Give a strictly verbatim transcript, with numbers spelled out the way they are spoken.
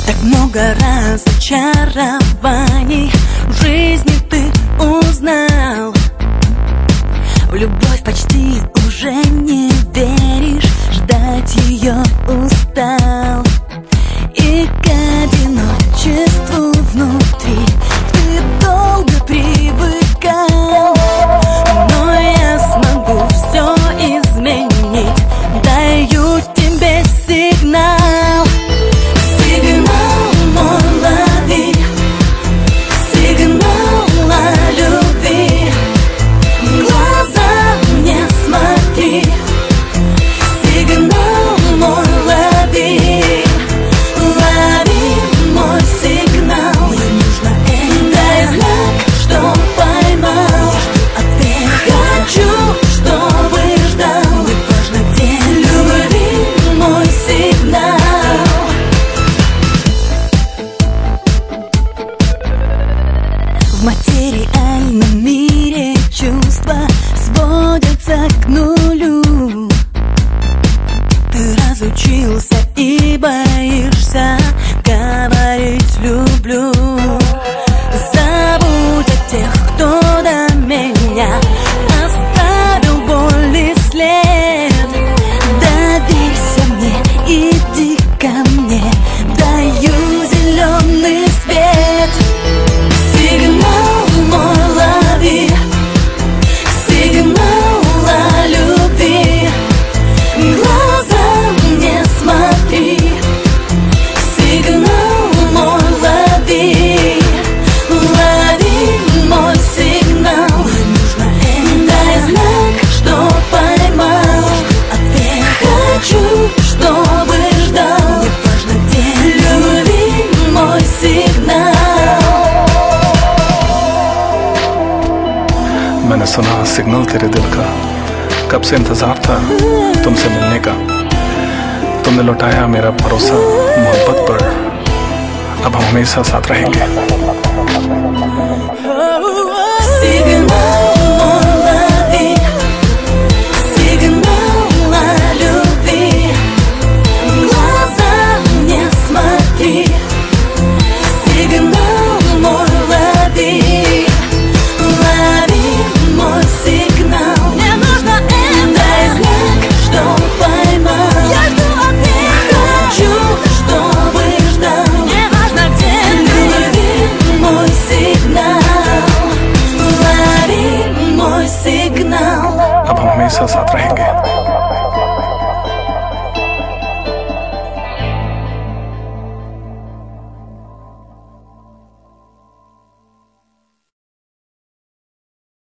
Так много разочарований в жизни ты узнал. В любовь почти уже не веришь, ждать ее устал. И к одиночеству внутри ты долго привыкал. Но я смогу все изменить, даю тебе сигнал. Сигнал мой лови, сигнал о любви. В глаза мне смотри, сигнал мой лови. Лови мой сигнал, мне нужно это. Дай знак, что поймал. Ответ хочу, чтобы ждал. Мне важно где любви мой сигнал. В материальном мире чувства сводятся к нулю. Ты разучился и боишься говорить «люблю». Забудь о тех, кто до меня оставил боль и след. Доверься мне, иди ко мне, даю зеленый свет. Сигнал мой лови, сигнал о любви. В глаза мне смотри, сигнал мой лови. Лови мой сигнал, мне нужно это. Дай знак, что поймал. Ответ хочу, чтобы ждал. Мне важно где любви мой сигнал. मैंने सुना सिग्नल तेरे दिल का, कब से इंतजार था तुमसे मिलने का। तुमने लौटाया मेरा भरोसा मोहब्बत पर, अब हम हमेशा साथ रहेंगे। Сигнал мой лови, сигнал о любви. В глаза мне смотри, сигнал мой лови. Лови мой сигнал, мне нужно это. Дай знак, что поймал. Я жду ответ. Хочу, чтобы ждал. Мне важно где любви мой сигнал. Лови мой сигнал. अब हम हमेशा साथ रहेंगे।